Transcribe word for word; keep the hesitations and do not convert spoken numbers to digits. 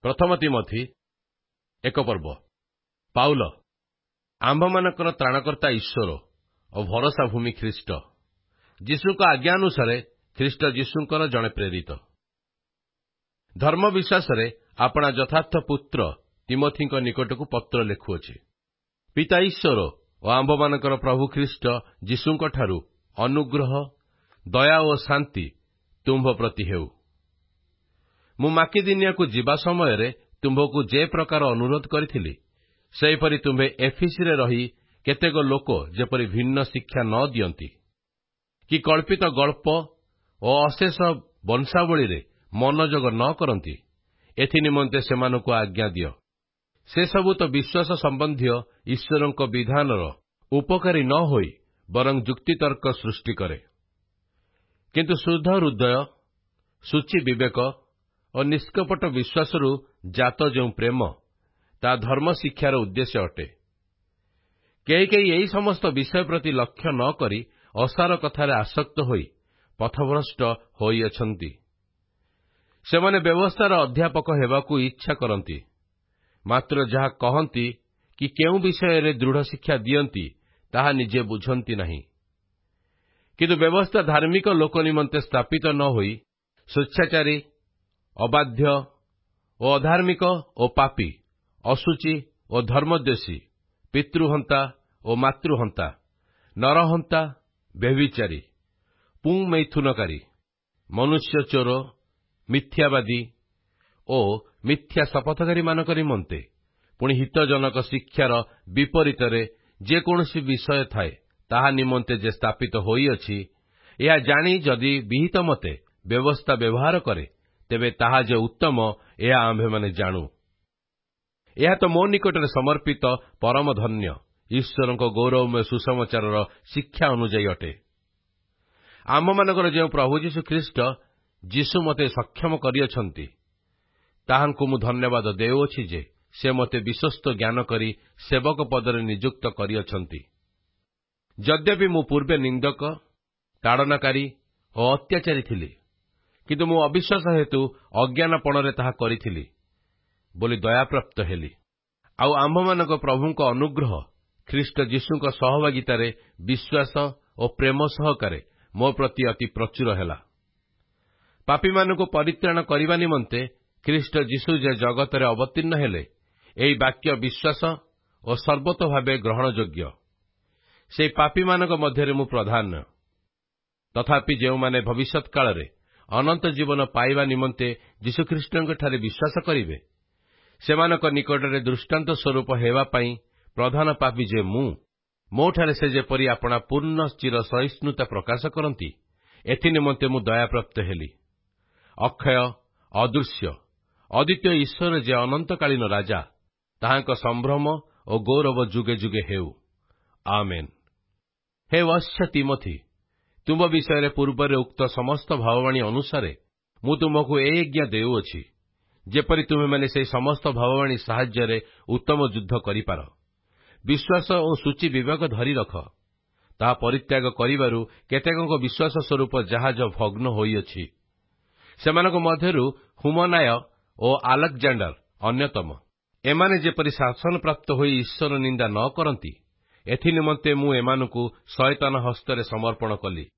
ପ୍ରଥମ ତିମୋଥୀ ଏକ ପର୍ବ। ପାଉଲ, ଆମ୍ଭମାନଙ୍କର ତ୍ରାଣକର୍ତ୍ତା ଈଶ୍ୱର ଓ ଭରସା ଭୂମି ଖ୍ରୀଷ୍ଟ ଯୀଶୁଙ୍କ ଆଜ୍ଞା ଅନୁସାରେ ଖ୍ରୀଷ୍ଟ ଯୀଶୁଙ୍କର ଜଣେ ପ୍ରେରିତ। ଧର୍ମ ବିଶ୍ୱାସରେ ଆପଣା ଯଥାର୍ଥ ପୁତ୍ର ତିମୋଥୀଙ୍କ ନିକଟକୁ ପତ୍ର ଲେଖୁଅଛି। ପିତା ଈଶ୍ୱର ଓ ଆମ୍ଭମାନଙ୍କର ପ୍ରଭୁ ଖ୍ରୀଷ୍ଟ ଯୀଶୁଙ୍କଠାରୁ ଅନୁଗ୍ରହ, ଦୟା ଓ ଶାନ୍ତି ତୁମ୍ଭ ପ୍ରତି ହେଉ। ମୁଁ ମାକିଦନିଆକୁ ଯିବା ସମୟରେ ତୁମ୍ଭକୁ ଯେ ପ୍ରକାର ଅନୁରୋଧ କରିଥିଲି, ସେହିପରି ତୁମ୍ଭେ ଏଫିସିରେ ରହି କେତେକ ଲୋକ ଯେପରି ଭିନ୍ନ ଶିକ୍ଷା ନ ଦିଅନ୍ତି, କି କଳ୍ପିତ ଗଳ୍ପ ଓ ଅଶେଷ ବଂଶାବଳୀରେ ମନୋଯୋଗ ନ କରନ୍ତି, ଏଥିନିମନ୍ତେ ସେମାନଙ୍କୁ ଆଜ୍ଞା ଦିଅ। ସେସବୁ ତ ବିଶ୍ୱାସ ସମ୍ବନ୍ଧୀୟ ଈଶ୍ୱରଙ୍କ ବିଧାନର ଉପକାରୀ ନ ହୋଇ ବରଂ ଯୁକ୍ତିତର୍କ ସୃଷ୍ଟି କରେ। କିନ୍ତୁ ଶୁଦ୍ଧ ହୃଦୟ, ସୂଚି ବିବେକ ଓ ନିଷ୍କପଟ ବିଶ୍ୱାସରୁ ଜାତ ଯେଉଁ ପ୍ରେମ, ତାହା ଧର୍ମ ଶିକ୍ଷାର ଉଦ୍ଦେଶ୍ୟ ଅଟେ। କେହି କେହି ଏହି ସମସ୍ତ ବିଷୟ ପ୍ରତି ଲକ୍ଷ୍ୟ ନ କରି ଅସାର କଥାରେ ଆସକ୍ତ ହୋଇ ପଥଭ୍ରଷ୍ଟ ହୋଇଅଛନ୍ତି। ସେମାନେ ବ୍ୟବସ୍ଥାର ଅଧ୍ୟାପକ ହେବାକୁ ଇଚ୍ଛା କରନ୍ତି, ମାତ୍ର ଯାହା କହନ୍ତି କି କେଉଁ ବିଷୟରେ ଦୃଢ଼ ଶିକ୍ଷା ଦିଅନ୍ତି, ତାହା ନିଜେ ବୁଝନ୍ତି ନାହିଁ। କିନ୍ତୁ ବ୍ୟବସ୍ଥା ଧାର୍ମିକ ଲୋକ ନିମନ୍ତେ ସ୍ଥାପିତ ନ ହୋଇ ସ୍ୱେଚ୍ଛାଚାରୀ, ଅବାଧ୍ୟ ଓ ଅଧାର୍ମିକ ଓ ପାପୀ, ଅଶୁଚି ଓ ଧର୍ମଦ୍ୱେଷୀ, ପିତୃହନ୍ତା ଓ ମାତୃହନ୍ତା, ନରହନ୍ତା, ବ୍ୟଭିଚାରୀ, ପୁଂମୈଥୁନକାରୀ, ମନୁଷ୍ୟ ଚୋର, ମିଥ୍ୟାବାଦୀ ଓ ମିଥ୍ୟା ଶପଥକାରୀମାନଙ୍କ ନିମନ୍ତେ, ପୁଣି ହିତଜନକ ଶିକ୍ଷାର ବିପରୀତରେ ଯେକୌଣସି ବିଷୟ ଥାଏ, ତାହା ନିମନ୍ତେ ଯେ ସ୍ଥାପିତ ହୋଇଅଛି, ଏହା ଜାଣି ଯଦି ବିହିତ ମତେ ବ୍ୟବସ୍ଥା ବ୍ୟବହାର କରେ, ତେବେ ତାହା ଯେ ଉତ୍ତମ, ଏହା ଆମ୍ଭେମାନେ ଜାଣୁ। ଏହା ତ ମୋ ନିକଟରେ ସମର୍ପିତ ପରମ ଧନ୍ୟ ଈଶ୍ୱରଙ୍କ ଗୌରବମୟ ସୁସମାଚାରର ଶିକ୍ଷା ଅନୁଯାୟୀ ଅଟେ। ଆମ୍ଭମାନଙ୍କର ଯେଉଁ ପ୍ରଭୁ ଯୀଶୁ ଖ୍ରୀଷ୍ଟ ଯୀଶୁ ମୋତେ ସକ୍ଷମ କରିଅଛନ୍ତି, ତାହାଙ୍କୁ ମୁଁ ଧନ୍ୟବାଦ ଦେଉଅଛି ଯେ ସେ ମୋତେ ବିଶ୍ୱସ୍ତ ଜ୍ଞାନ କରି ସେବକ ପଦରେ ନିଯୁକ୍ତ କରିଅଛନ୍ତି। ଯଦ୍ୟପି ମୁଁ ପୂର୍ବେ ନିନ୍ଦକ, ତାଡ଼ନାକାରୀ ଓ ଅତ୍ୟାଚାରୀ ଥିଲି, କିନ୍ତୁ ମୁଁ ଅବିଶ୍ୱାସ ହେତୁ ଅଜ୍ଞାନପଣରେ ତାହା କରିଥିଲି ବୋଲି ଦୟାପ୍ରାପ୍ତ ହେଲି। ଆଉ ଆମ୍ଭମାନଙ୍କ ପ୍ରଭୁଙ୍କ ଅନୁଗ୍ରହ ଖ୍ରୀଷ୍ଟ ଯୀଶୁଙ୍କ ସହଭାଗିତାରେ ବିଶ୍ୱାସ ଓ ପ୍ରେମ ସହକାରେ ମୋ ପ୍ରତି ଅତି ପ୍ରଚୁର ହେଲା। ପାପୀମାନଙ୍କୁ ପରିତ୍ରାଣ କରିବା ନିମନ୍ତେ ଖ୍ରୀଷ୍ଟ ଯୀଶୁ ଯେ ଜଗତରେ ଅବତୀର୍ଣ୍ଣ ହେଲେ, ଏହି ବାକ୍ୟ ବିଶ୍ୱାସ ଓ ସର୍ବତ ଭାବେ ଗ୍ରହଣଯୋଗ୍ୟ। ସେହି ପାପୀମାନଙ୍କ ମଧ୍ୟରେ ମୁଁ ପ୍ରଧାନ। ତଥାପି ଯେଉଁମାନେ ଭବିଷ୍ୟତ୍ କାଳରେ ଅନନ୍ତ ଜୀବନ ପାଇବା ନିମନ୍ତେ ଯୀଶୁଖ୍ରୀଷ୍ଟଙ୍କଠାରେ ବିଶ୍ୱାସ କରିବେ, ସେମାନଙ୍କ ନିକଟରେ ଦୃଷ୍ଟାନ୍ତ ସ୍ୱରୂପ ହେବା ପାଇଁ ପ୍ରଧାନ ପାପୀ ଯେ ମୁଁ, ମୋଠାରେ ସେ ଯେପରି ଆପଣା ପୂର୍ଣ୍ଣ ଚିର ସହିଷ୍ଣୁତା ପ୍ରକାଶ କରନ୍ତି, ଏଥିନିମନ୍ତେ ମୁଁ ଦୟାପ୍ରାପ୍ତ ହେଲି। ଅକ୍ଷୟ, ଅଦୃଶ୍ୟ, ଅଦ୍ୱିତୀୟ ଈଶ୍ୱର ଯେ ଅନନ୍ତକାଳୀନ ରାଜା, ତାହାଙ୍କ ସମ୍ଭ୍ରମ ଓ ଗୌରବ ଯୁଗେ ଯୁଗେ ହେଉ। ଆମେନ୍। ହେ ବତ୍ସ ତିମୋଥୀ, ତୁମ୍ଭ ବିଷୟରେ ପୂର୍ବରେ ଉକ୍ତ ସମସ୍ତ ଭାବବାଣୀ ଅନୁସାରେ ମୁଁ ତୁମକୁ ଏ ଆଜ୍ଞା ଦେଉଅଛି, ଯେପରି ତୁମେମାନେ ସେହି ସମସ୍ତ ଭାବବାଣୀ ସାହାଯ୍ୟରେ ଉତ୍ତମ ଯୁଦ୍ଧ କରିପାର। ବିଶ୍ୱାସ ଓ ସୂଚି ବିବେକ ଧରି ରଖ। ତାହା ପରିତ୍ୟାଗ କରିବାରୁ କେତେକଙ୍କ ବିଶ୍ୱାସ ସ୍ୱରୂପ ଜାହାଜ ଭଗ୍ନ ହୋଇଅଛି। ସେମାନଙ୍କ ମଧ୍ୟରୁ ହୁମନାୟ ଓ ଆଲେକଜାଣ୍ଡର ଅନ୍ୟତମ। ଏମାନେ ଯେପରି ଶାସନପ୍ରାପ୍ତ ହୋଇ ଈଶ୍ୱର ନିନ୍ଦା ନ କରନ୍ତି, ଏଥିନିମନ୍ତେ ମୁଁ ଏମାନଙ୍କୁ ଶୟତାନ ହସ୍ତରେ ସମର୍ପଣ କଲି।